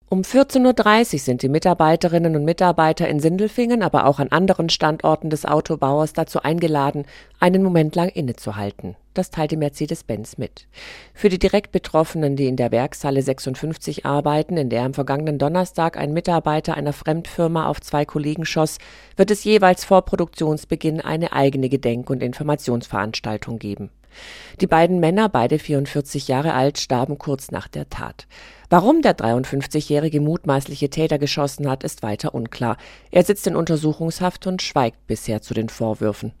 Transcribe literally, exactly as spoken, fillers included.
Um vierzehn Uhr dreißig sind die Mitarbeiterinnen und Mitarbeiter in Sindelfingen, aber auch an anderen Standorten des Autobauers dazu eingeladen, einen Moment lang innezuhalten. Das teilte Mercedes-Benz mit. Für die direkt Betroffenen, die in der Werkshalle sechsundfünfzig arbeiten, in der am vergangenen Donnerstag ein Mitarbeiter einer Fremdfirma auf zwei Kollegen schoss, wird es jeweils vor Produktionsbeginn eine eigene Gedenk- und Informationsveranstaltung geben. Die beiden Männer, beide vierundvierzig Jahre alt, starben kurz nach der Tat. Warum der dreiundfünfzigjährige mutmaßliche Täter geschossen hat, ist weiter unklar. Er sitzt in Untersuchungshaft und schweigt bisher zu den Vorwürfen.